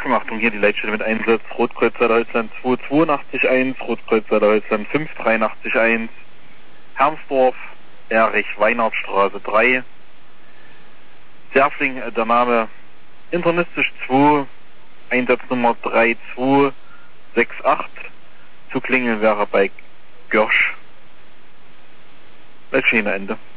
Achtung, Achtung, hier die Leitstelle mit Einsatz. Rotkreuz Deutschland 2881, Rotkreuz Deutschland 5881, Hermsdorf, Erich-Weinert-Straße 3. Serfling, der Name Internistisch 2, Einsatznummer 3268. Zu klingeln wäre bei Görsch. Bei Schiene Ende.